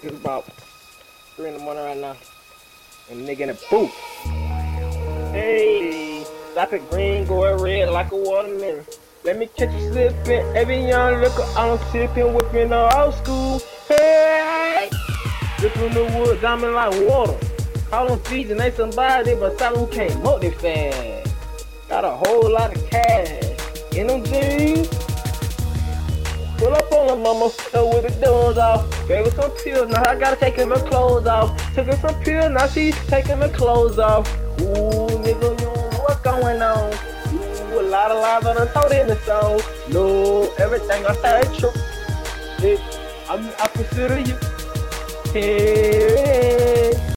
It's about 3 in the morning right now. And nigga in the booth. Hey, stop it green, going red like a watermelon. Let me catch you slipping. Every young liquor, I'm sipping, whipping the old school. Hey, dripping the woods, I'm in like water. Call them fees and they somebody, but some who can't mote they fast. Got a whole lot of cash in them jeans. Pull up on her mama, with the doors off. Gave her some pills, now I gotta take her clothes off. Took her some pills, now she's taking her clothes off. Ooh, nigga, you know what's going on. Ooh, a lot of lies I done told in the song. No, everything I say is true. I consider you. Hey.